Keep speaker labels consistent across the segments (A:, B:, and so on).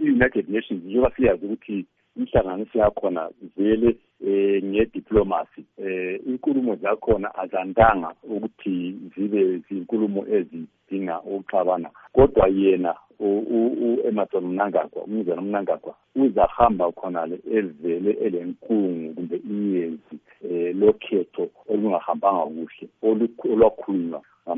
A: i-United Nations njengoba siyazi ukuthi inhlanganiso yakhona vele ngediplomacy inkulumo zakhona azandanga ukuthi zibe zinkulumo ezidinga ukuxabana kodwa yena Emmerson Mnangagwa umnumzana Mnangagwa uzahamba khonale evele elenkungu kumbe iyezi lokhetho olungahambanga kuhle olwakhulunywa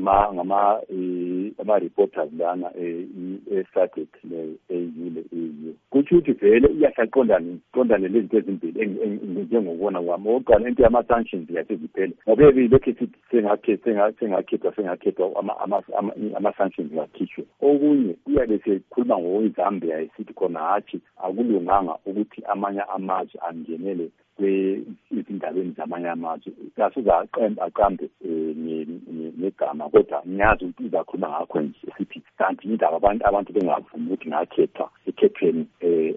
A: ama reporters lana eSADC eyile kuthi uthi vele iyaqondana lezi ezimbili njengokubona kwami oqala into yama sanctions yaseziphele ngoba lokho sengakhethwa ama sanctions yakhishwe okunye uyabe sekhuluma ngoZambia esithi khona hathi akulunganga ukuthi amanye amazwe angenele kwezindabeni zamanye amazwe kasuza aqambe negama kodwa ngiyazi ukuthi uzakhuluma ngakho nje sithi kanti indaba abantu bengavumi ukuthi ngakhethwa ekhethweni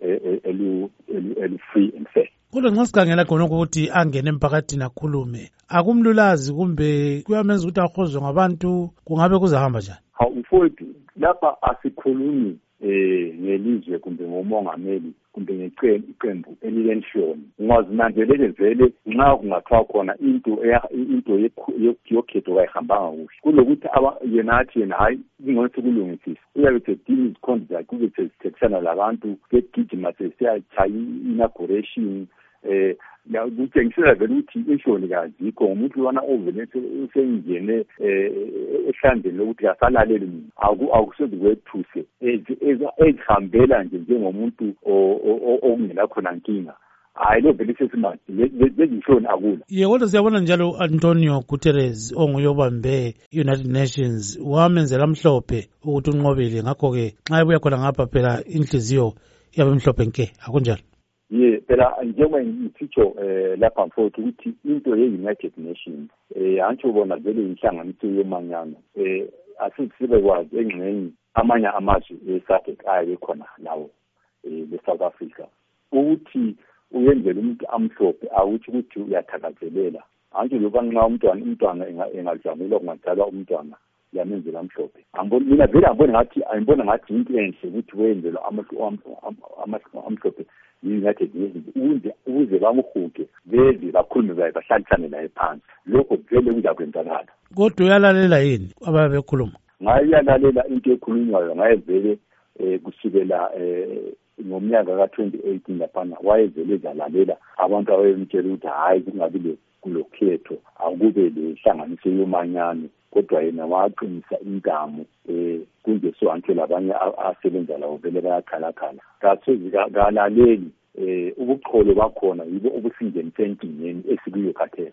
A: free and fair
B: kulo nxa sikhangela khona ukuthi angene emphakathini akhulume akumlulazi kumbe kuyamenza ukuthi ahozwe ngabantu kungabe kuzahamba njani
A: mfowethu lapha asikhulumi ngelizwe kumbe ngomongameli kumbe ngeqembu elilenhloni ungazinanzelele vele nxa kungathiwa khona into yokhetho kayihambanga kuhle kulokuthi yena hayi ingcono kulungisisa uyabe sedinga izikhondo zakhe kube sesithekisana labantu begijima sesiyachaya inauguration kutshengisela vele ukuthi inhloni kazikho umuntu lona ovele usengene ehlandeni lokuthi kasalaleli mina akusoze kwethuse ezihambela nje njengomuntu okungela khona nkinga hayi lo vele sesimanje lezi inhloni akula
B: kodwa siyabona njalo Antonio Guterres onguye obambe United Nations wamenzela mhlophe ukuthi unqobele ngakho-ke nxa ebuya khona ngapha phela inhliziyo yabe mhlophe nke akunjalo
A: phela njengoba ngitsho lapha mfowethu ukuthi into ye-United Nations antsho bona vele inhlanganiso yomanyano asisibe kwazi engxenye amanye amazwe eSADC aye khona lawo le-South Africa ukuthi uyenzela umuntu amhlophe awuthi ukuthi uyathakazelela antsho lokho nxa umntwana engajamela kungadalwa umntwana yamenzela amhlophe mina vele angibona ngathi into enhle ukuthi wenzelwa amhlophe yi-United Nations ukuze bamuhuke beze bakhulume baye bahlalisane naye phansi lokho vele kuzakwenzakala
B: kodwa uyalalela yini ababe bekhuluma
A: ngayalalela into ekhulunywayo ngayevele kusukela ngomnyaka ka-2018 laphana wayevele ezalalela abantu ababemtshela ukuthi hayi kungabi kulokhetho akube lehlanganiso yomanyano kodwa yena waqinisa intamo kunje sohantsho labanye asebenza lawo vele bayakhalakhala kalaleli ubucholo bakhona yibo obusingenise enkingeni esikuyo khathesi